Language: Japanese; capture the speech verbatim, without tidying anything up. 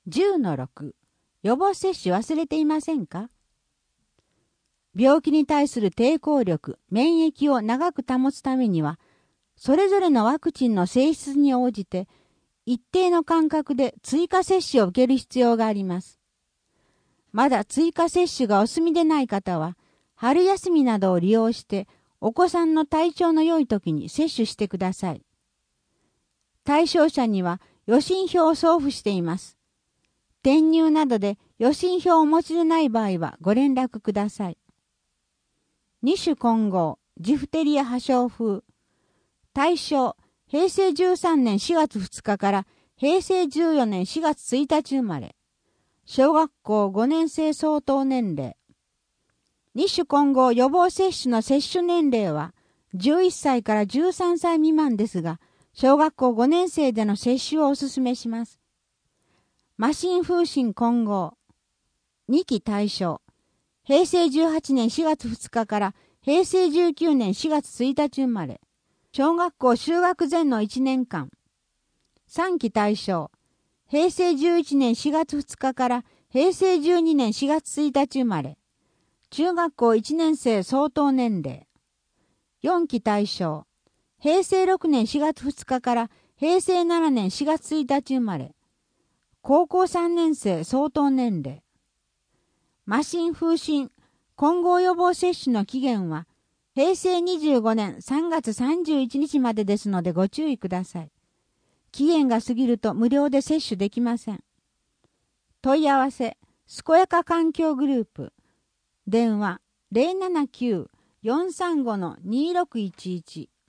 じゅうのろく、予防接種忘れていませんか？病気に対する抵抗力、免疫を長く保つためには、それぞれのワクチンの性質に応じて、一定の間隔で追加接種を受ける必要があります。まだ追加接種がお済みでない方は、春休みなどを利用して、お子さんの体調の良い時に接種してください。対象者には予診票を送付しています。転入などで予診票をお持ちでない場合はご連絡ください。二種混合、ジフテリア破傷風。対象、へいせいじゅうさんねんしがつふつかからへいせいじゅうよねんしがつついたち生まれ。小学校ごねんせい相当年齢。二種混合予防接種の接種年齢はじゅういっさいからじゅうさんさい未満ですが、小学校ごねんせいでの接種をお勧めします。麻疹風疹混合。にき対象。へいせいじゅうはちねんしがつふつかからへいせいじゅうきゅうねんしがつついたち生まれ。小学校就学前のいちねんかん。さんき対象。へいせいじゅういちねんしがつふつかからへいせいじゅうにねんしがつついたち生まれ。中学校いちねんせい相当年齢。よんき対象。へいせいろくねんしがつふつかからへいせいななねんしがつついたち生まれ。高校さんねんせい相当年齢。麻疹風疹混合予防接種の期限はへいせいにじゅうごねんさんがつさんじゅういちにちまでですのでご注意ください。期限が過ぎると無料で接種できません。問い合わせ、すこやか環境グループ。電話 ゼロななきゅう よんさんご にろくいちいち